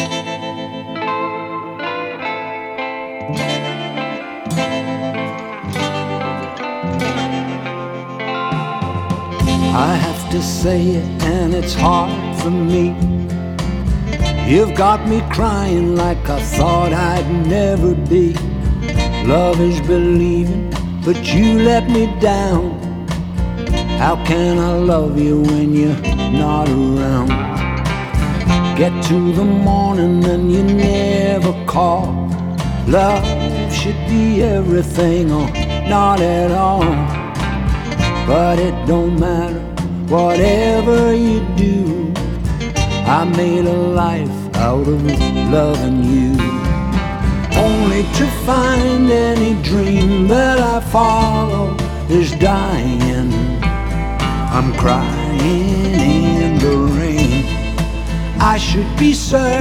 I have to say it, and it's hard for me. You've got me crying like I thought I'd never be. Love is believing, but you let me down. How can I love you when you're not around? Get to the morning and you never call. Love should be everything or not at all. But it don't matter, whatever you do. I made a life out of loving you. Only to find any dream that I follow is dying. I'm crying in the rain. I should be certain